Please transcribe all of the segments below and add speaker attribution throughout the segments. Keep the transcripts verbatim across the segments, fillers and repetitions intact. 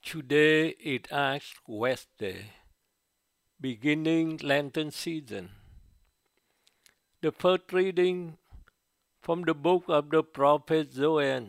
Speaker 1: Today is Ash Wednesday, beginning Lenten season. The first reading from the book of the prophet Joel.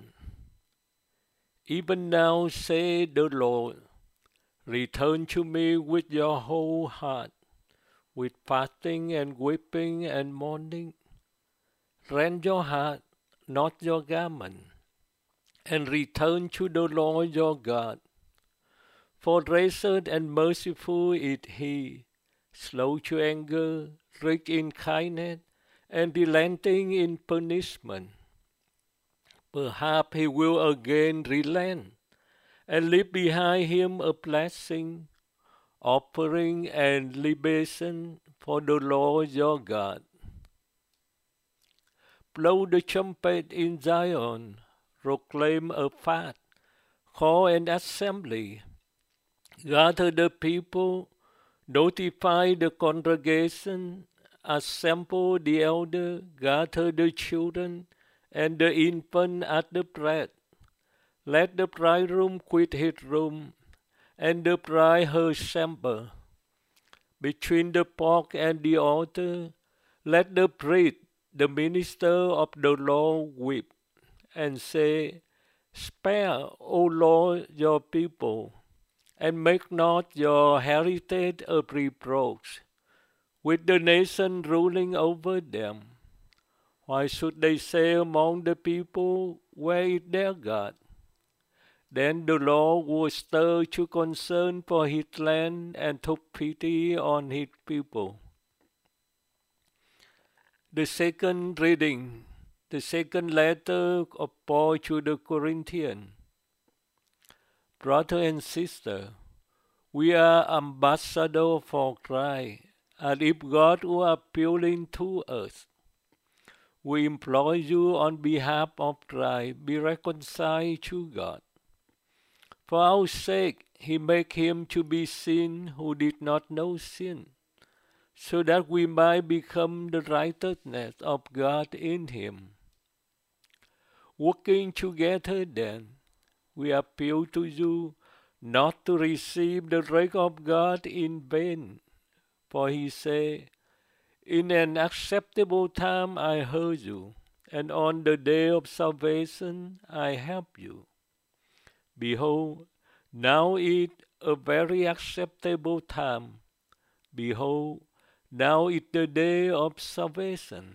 Speaker 1: Even now, say the Lord, return to me with your whole heart, with fasting and weeping and mourning. Rend your heart, not your garment, and return to the Lord your God. For gracious and merciful is he, slow to anger, rich in kindness, and relenting in punishment. Perhaps he will again relent, and leave behind him a blessing, offering and libation for the Lord your God. Blow the trumpet in Zion, proclaim a fast, call an assembly, gather the people, notify the congregation, assemble the elder, gather the children, and the infant at the bread. Let the bridegroom quit his room, and the bride her chamber. Between the porch and the altar, let the priest, the minister of the Lord, weep, and say, Spare, O Lord, your people, and make not your heritage a reproach, with the nation ruling over them. Why should they say among the people, Where is their God? Then the Lord would stir to concern for his land and took pity on his people. The second reading, the second letter of Paul to the Corinthians. Brother and sister, we are ambassadors for Christ, and if God were appealing to us, we implore you on behalf of Christ, be reconciled to God. For our sake, he made him to be sin who did not know sin, so that we might become the righteousness of God in him. Working together then, we appeal to you not to receive the wrath of God in vain. For he said, In an acceptable time I heard you, and on the day of salvation I help you. Behold, now is a very acceptable time. Behold, now is the day of salvation.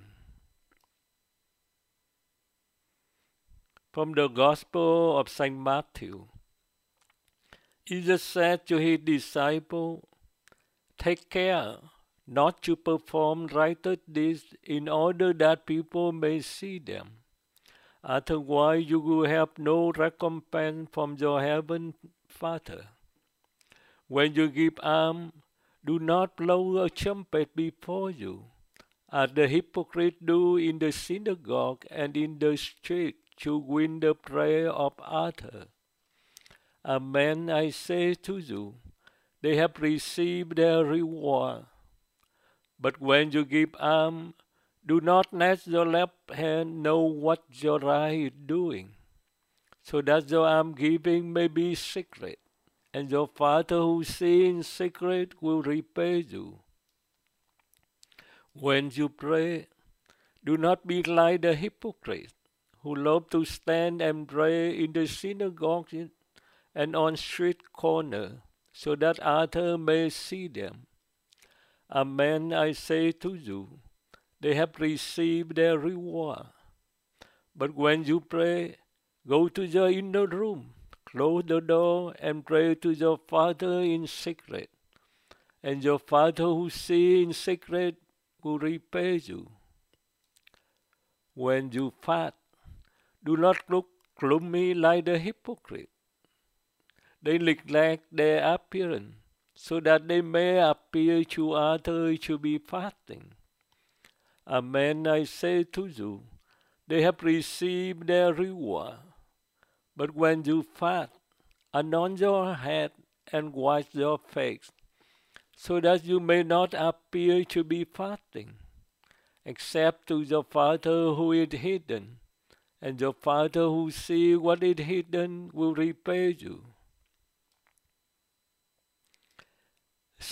Speaker 1: From the Gospel of Saint Matthew. Jesus said to his disciples, Take care not to perform righteous deeds in order that people may see them. Otherwise you will have no recompense from your heavenly Father. When you give alms, do not blow a trumpet before you, as the hypocrites do in the synagogue and in the street to win the praise of others. Amen, I say to you, they have received their reward. But when you give alms, do not let your left hand know what your right is doing, so that your almsgiving may be secret, and your Father who sees in secret will repay you. When you pray, do not be like the hypocrites, who love to stand and pray in the synagogues and on street corners, so that others may see them. Amen, I say to you, they have received their reward. But when you pray, go to your inner room, close the door, and pray to your Father in secret. And your Father who sees in secret will repay you. When you fast, do not look gloomy like the hypocrite. They neglect their appearance, so that they may appear to others to be fasting. Amen, I say to you, they have received their reward. But when you fast, anoint your head and wash your face, so that you may not appear to be fasting, except to your Father who is hidden, and your Father who sees what is hidden will repay you.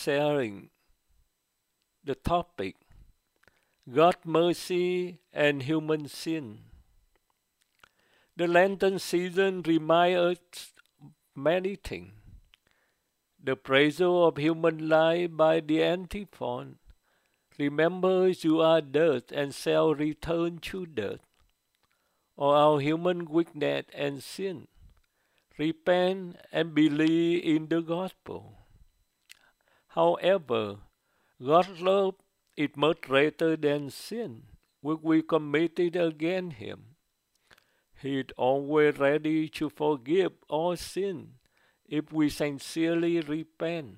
Speaker 1: sharing the topic, God's mercy and human sin. The Lenten season reminds us many things. The pressure of human life by the antiphon, remember you are dirt and shall return to dirt, or our human weakness and sin. Repent and believe in the gospel. However, God's love is much greater than sin, which we committed against Him. He is always ready to forgive all sin if we sincerely repent.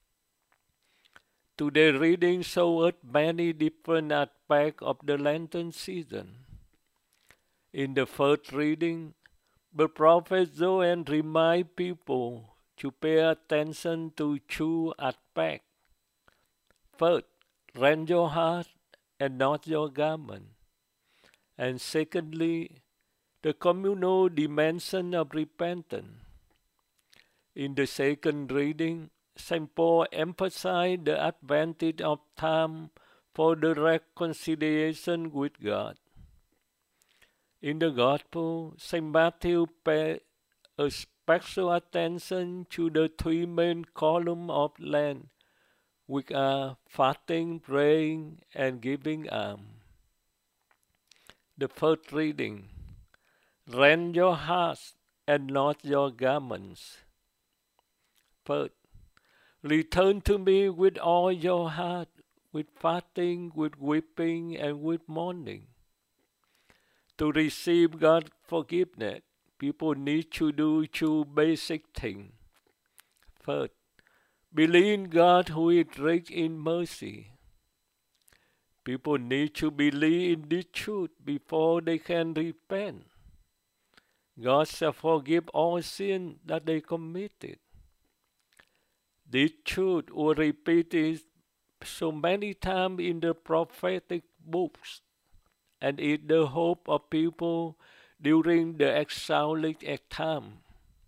Speaker 1: Today's reading shows us many different aspects of the Lenten season. In the first reading, the prophet Joel reminds people to pay attention to two aspects. First, rend your heart and not your garment. And secondly, the communal dimension of repentance. In the second reading, Saint Paul emphasized the advantage of time for the reconciliation with God. In the Gospel, Saint Matthew paid a special attention to the three main columns of Lent, which are fasting, praying, and giving alms. The first reading, rend your hearts and not your garments. First, return to me with all your heart, with fasting, with weeping, and with mourning. To receive God's forgiveness, people need to do two basic things. First, believe in God who is rich in mercy. People need to believe in this truth before they can repent. God shall forgive all sin that they committed. This truth was repeated so many times in the prophetic books, and is the hope of people during the exilic time.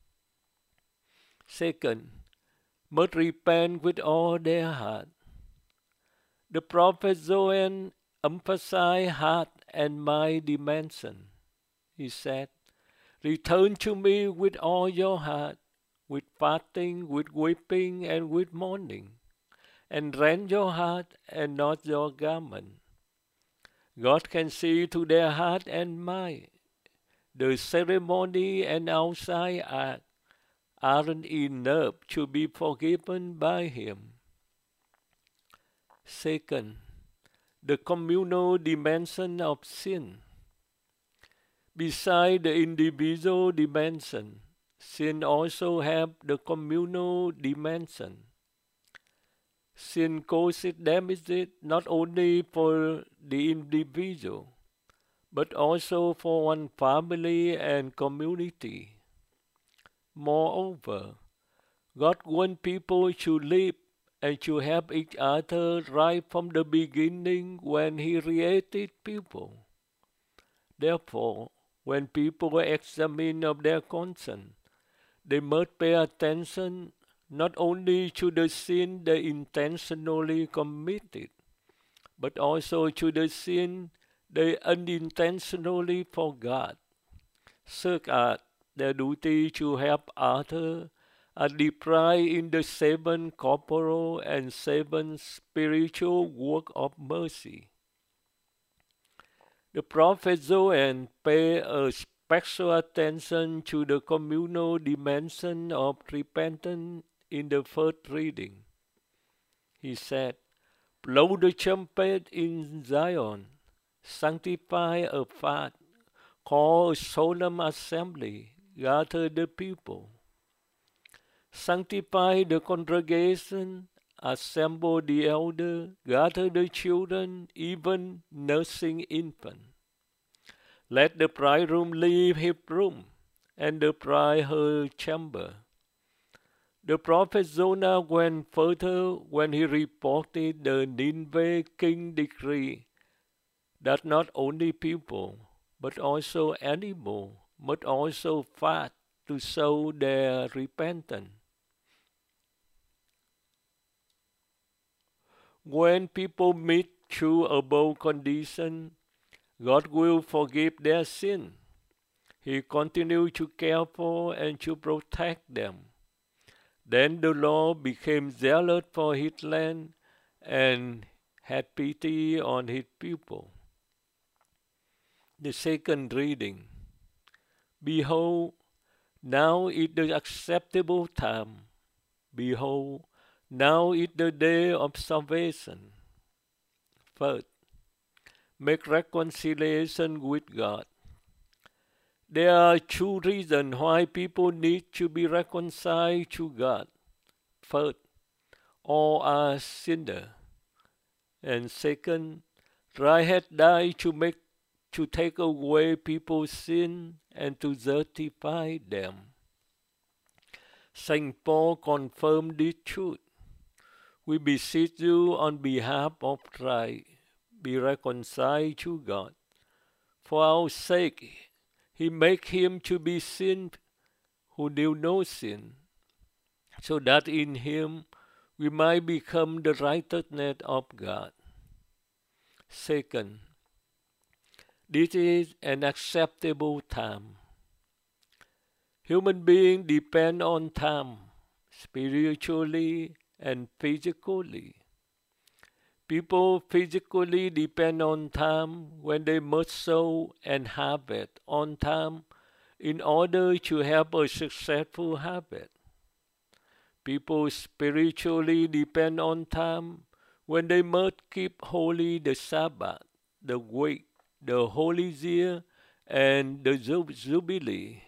Speaker 1: Second, must repent with all their heart. The prophet Joel emphasized heart and mind dimension. He said, return to me with all your heart, with fasting, with weeping, and with mourning, and rend your heart and not your garment. God can see to their heart and mind. The ceremony and outside act aren't enough to be forgiven by Him. Second, the communal dimension of sin. Besides the individual dimension, sin also has the communal dimension. Sin causes damage not only for the individual, but also for one family and community. Moreover, God wants people to live and to help each other right from the beginning when He created people. Therefore, when people examine of their conscience, they must pay attention not only to the sin they intentionally committed, but also to the sin they unintentionally forgot, such as their duty to help others are deprived in the seven corporal and seven spiritual work of mercy. The prophet Joel paid a special attention to the communal dimension of repentance in the first reading. He said, blow the trumpet in Zion, sanctify a fast, call a solemn assembly, gather the people. Sanctify the congregation, assemble the elder, gather the children, even nursing infant. Let the bridegroom leave his room, and the bride her chamber. The prophet Jonah went further when he reported the Nineveh king decree that not only people, but also animals must also fast to show their repentance. When people meet through above condition, God will forgive their sin. He continued to care for and to protect them. Then the Lord became zealous for his land and had pity on his people. The second reading. Behold, now is the acceptable time. Behold, now is the day of salvation. First, make reconciliation with God. There are two reasons why people need to be reconciled to God. First, all are sinners. And second, Christ had died to make to take away people's sin and to justify them. Saint Paul confirmed this truth. We beseech you on behalf of Christ, be reconciled to God. For our sake, he made him to be sin who knew no sin, so that in him we might become the righteousness of God. Second, this is an acceptable time. Human beings depend on time, spiritually and physically. People physically depend on time when they must sow and harvest on time in order to have a successful harvest. People spiritually depend on time when they must keep holy the Sabbath, the week, the holy year, and the Jubilee.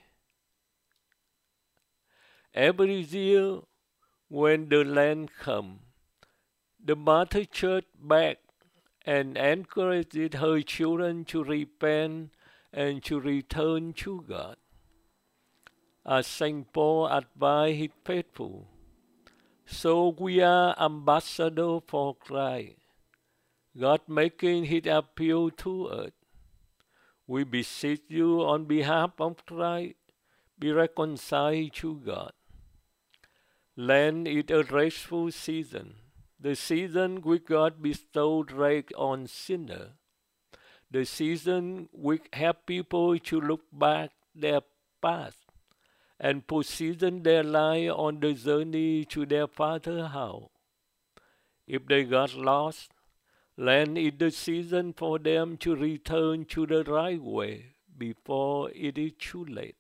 Speaker 1: Every year when the Land comes, the Mother Church begs and encourages her children to repent and to return to God. As Saint Paul advised his faithful, so we are ambassadors for Christ, God making his appeal to us. We beseech you on behalf of Christ, be reconciled to God. Lent is a restful season, the season which God bestowed rest on sinners, the season which helps people to look back their past and position their life on the journey to their Father's house. If they got lost, Lent is the season for them to return to the right way before it is too late.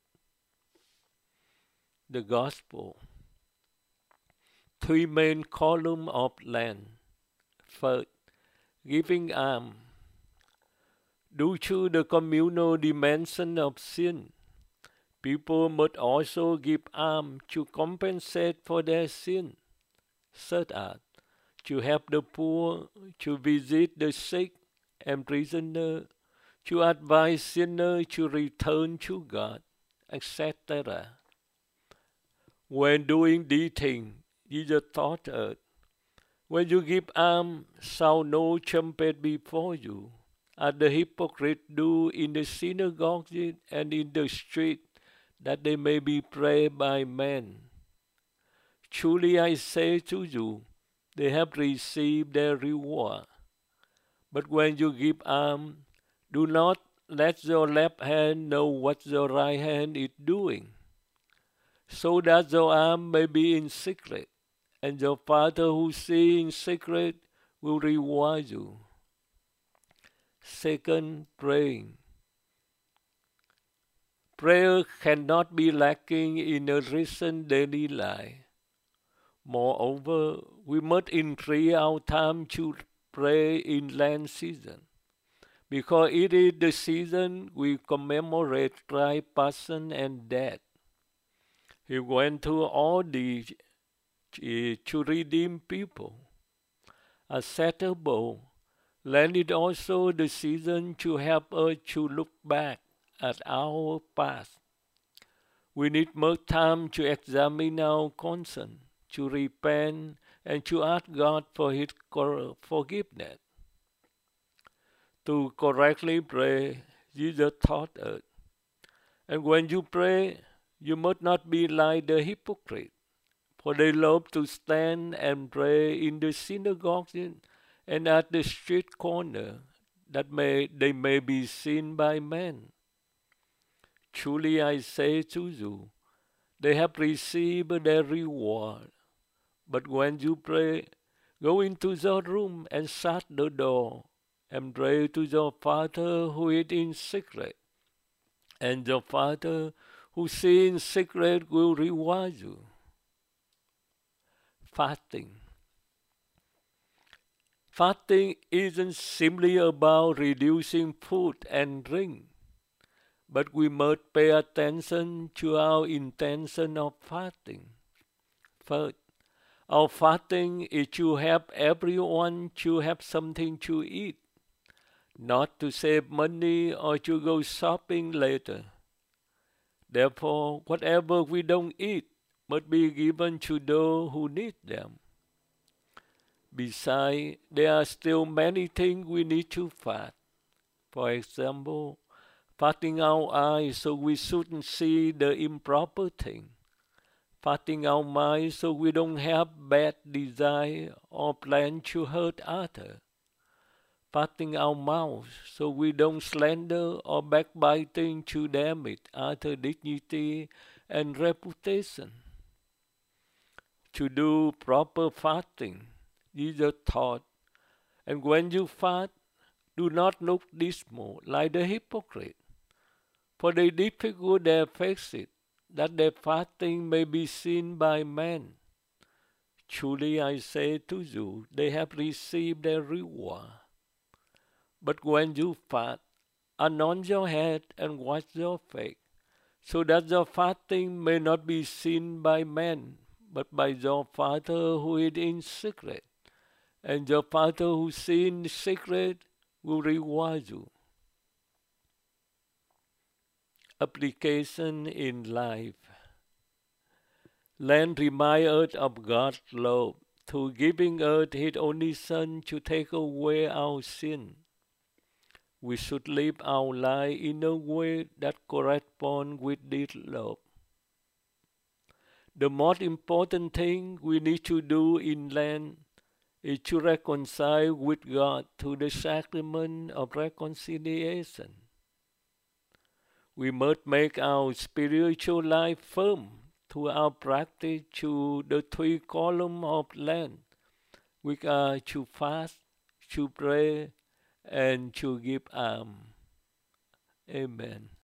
Speaker 1: The Gospel. Three main columns of Lent. First, giving alms. Due to the communal dimension of sin, people must also give alms to compensate for their sin, such as to help the poor, to visit the sick and prisoner, to advise sinners to return to God, et cetera. When doing these things, Jesus taught us, when you give alms, sound no trumpet before you, as the hypocrites do in the synagogues and in the street, that they may be praised by men. Truly I say to you, they have received their reward. But when you give alms, do not let your left hand know what your right hand is doing, so that your alms may be in secret, and your Father who sees in secret will reward you. Second, praying. Prayer cannot be lacking in a recent daily life. Moreover, we must increase our time to pray in Lent season, because it is the season we commemorate Christ's passion and death. He went through all these to redeem people. Acceptable, Lent is also the season to help us to look back at our past. We need more time to examine our conscience, to repent, and to ask God for His forgiveness. To correctly pray, Jesus taught us. And when you pray, you must not be like the hypocrite, for they love to stand and pray in the synagogues and at the street corner, that may they may be seen by men. Truly I say to you, they have received their reward. But when you pray, go into your room and shut the door, and pray to your Father who is in secret, and your Father who sees in secret will reward you. Fasting. Fasting isn't simply about reducing food and drink, but we must pay attention to our intention of fasting. First, our fasting is to help everyone to have something to eat, not to save money or to go shopping later. Therefore, whatever we don't eat must be given to those who need them. Besides, there are still many things we need to fast. For example, fasting our eyes so we shouldn't see the improper thing. Fasting our mind so we don't have bad desire or plan to hurt others. Fasting our mouth so we don't slander or backbiting to damage others' dignity and reputation. To do proper fasting, Jesus taught, and when you fast, do not look dismal like the hypocrite, for they disfigure their faces, that their fasting may be seen by men. Truly I say to you, they have received their reward. But when you fast, anoint your head and wash your face, so that your fasting may not be seen by men, but by your Father who is in secret. And your Father who sees in secret will reward you. Application in life. Lent reminds us of God's love through giving us His only Son to take away our sin. We should live our life in a way that corresponds with this love. The most important thing we need to do in Lent is to reconcile with God through the sacrament of reconciliation. We must make our spiritual life firm through our practice to the three columns of Lent, which are to fast, to pray, and to give alms. Amen.